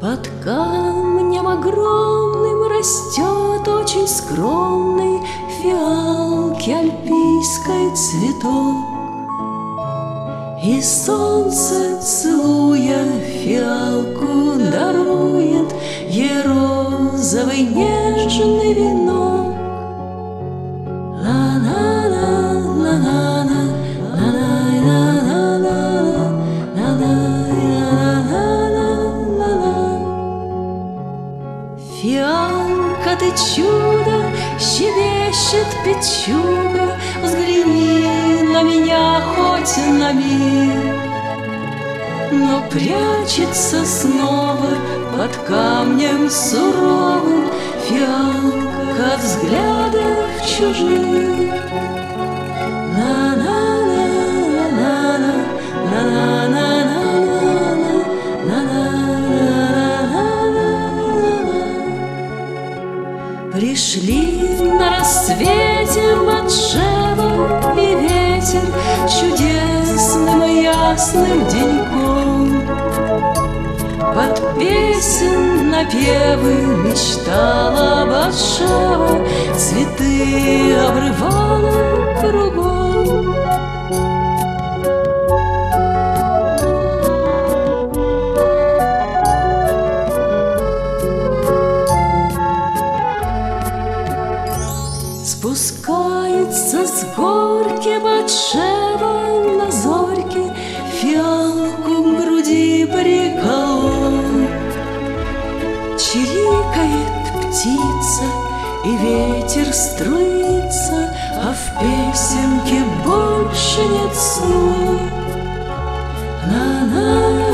Под камнем огромным растет очень скромный фиалки альпийской цветок. И солнце, целуя фиалку, дарует ей розовый нежный венок. Фиалка, ты чудо, щебечет печуга, взгляни на меня хоть на миг. Но прячется снова под камнем суровым фиалка от взглядов чужих. Пришли на рассвете Батшева и ветер чудесным и ясным деньком. Под песен напевы мечтала Батшева, цветы обрывала кругом. Спускается с горки Батшева на зорьке, фиалку к груди приколов. Чирикает птица, и ветер струится, а в песенке больше нет слов. На-на.